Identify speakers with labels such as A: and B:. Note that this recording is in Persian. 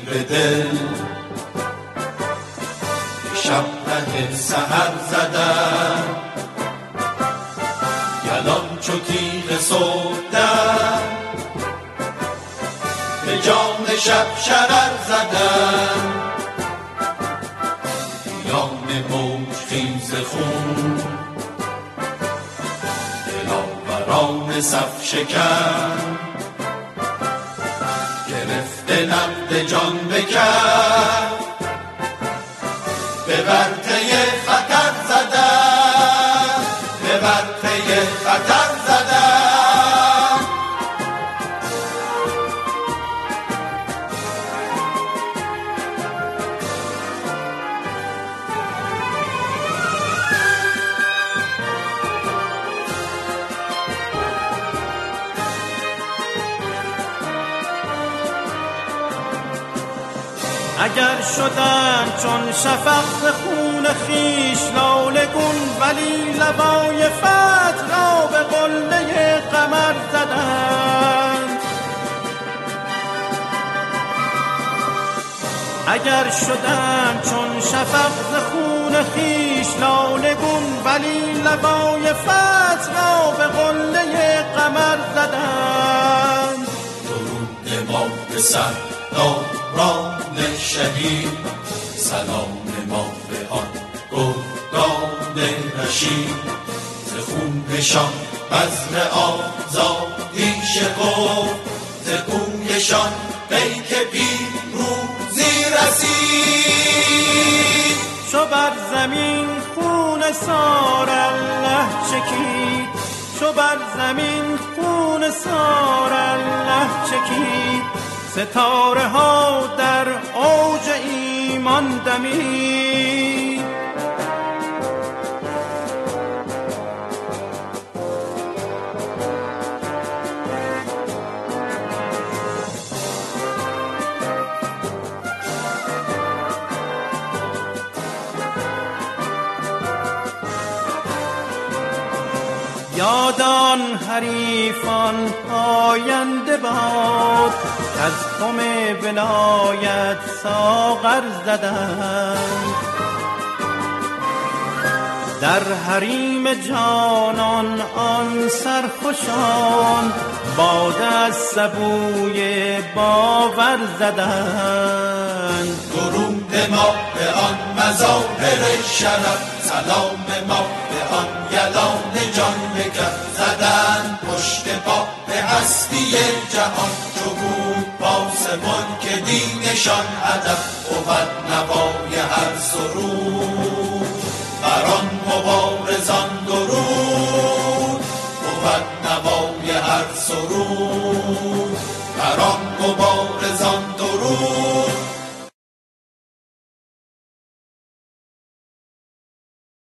A: به دل شب ره سحر زدن یلان چو تیغ صبحدم به جام شب شرر زدن یام موج خیز خون دلاوران صف شکن گرفته نقد جان بکرد به ورطه خطر زدن به ورطه خطر زدن
B: اگر شدن چون شفق ز خون خویش لاله‌گون ولی لوای فتح را به قله قمر زدند اگر شدن چون شفق ز خون خویش لاله‌گون ولی لوای فتح را به قله قمر زدند
A: درود ما به سرداران شهید سلام ما به آن گردان رشید ز خونشان بذر آزادی شکفت ز کویشان پیک پیروزی رسید
B: چو بر زمین خون سار الله چکید چو بر زمین خون سار الله چکید ستاره ها در اوج ایمان دمید یادان حریفان آینده باد از خم ولایت ساغر زدند در حریم جانان آن سرخوشان باده از سبوی باور زدند
A: درود ما به آن مظاهر شرف سلام ما به آن یلان جان بکر زدن پشت پا به هستی جهان چو بود پاسبان که دینشان هدف بود نوای هر سرود